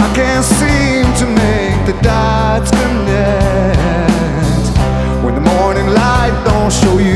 can't seem to make the dots connect. When the morning light don't show you